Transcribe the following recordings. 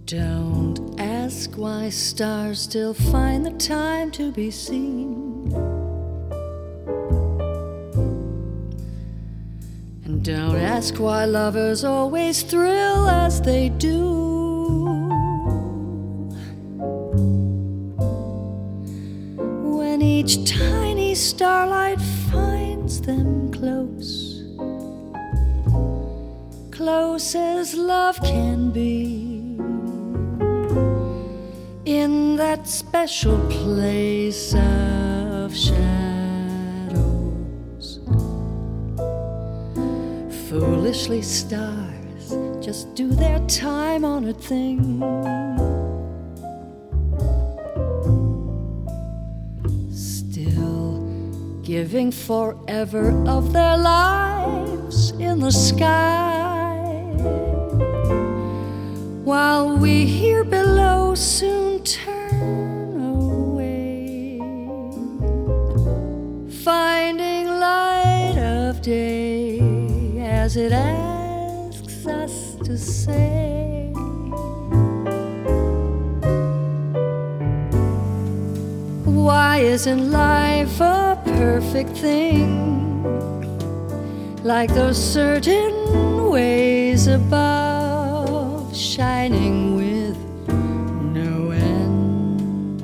Don't ask why stars still find the time to be seen. And don't ask why lovers always thrill as they do. When each tiny starlight finds them close, close as love can be, in that special place of shadows. Foolishly, stars just do their time-honored thing. Still giving forever of their lives in the sky, while we here below soon turn away, finding light of day as it asks us to say. Why isn't life a perfect thing, like those certain ways above, shining with no end?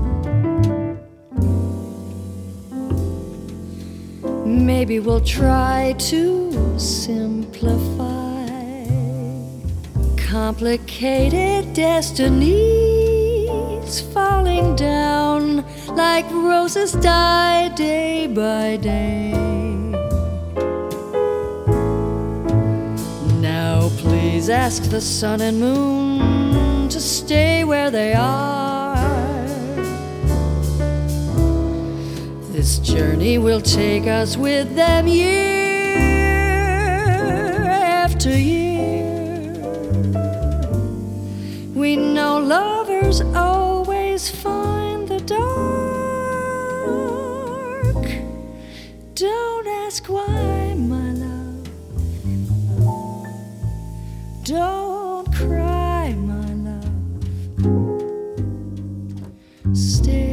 Maybe we'll try to simplify complicated destinies, falling down like roses die day by day. Now please ask the sun and moon to stay where they are. This journey will take us with them year after year. We know lovers always find the dark. Don't ask why, my love. Don't cry, my love. Stay.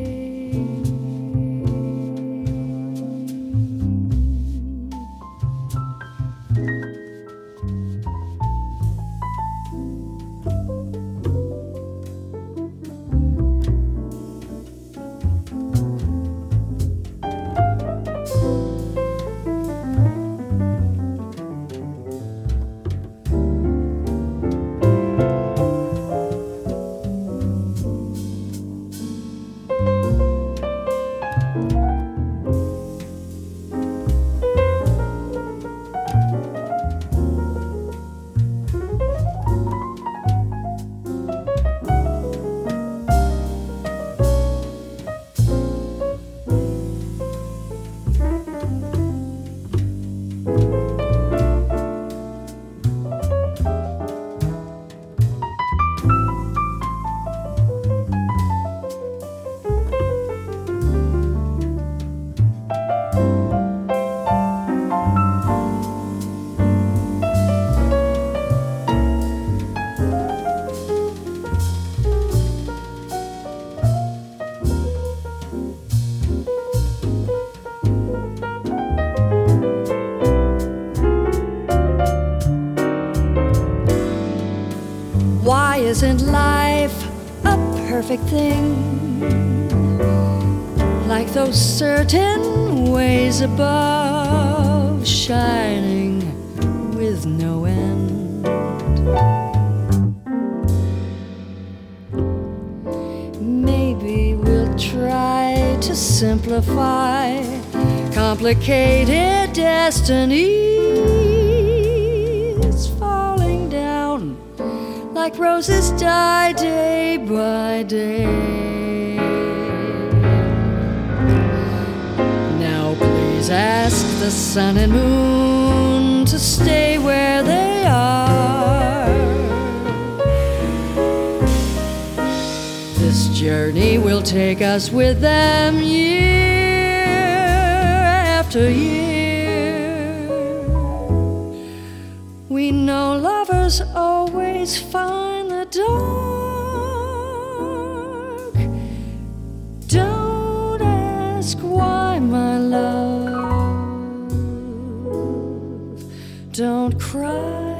Why isn't life a perfect thing, like those certain ways above, shining with no end? Maybe we'll try to simplify complicated destinies, falling down like roses die day by day. Now please ask the sun and moon to stay where they are. This journey will take us with them year after year. We know lovers always find the the dark. Don't ask why, my love. Don't cry.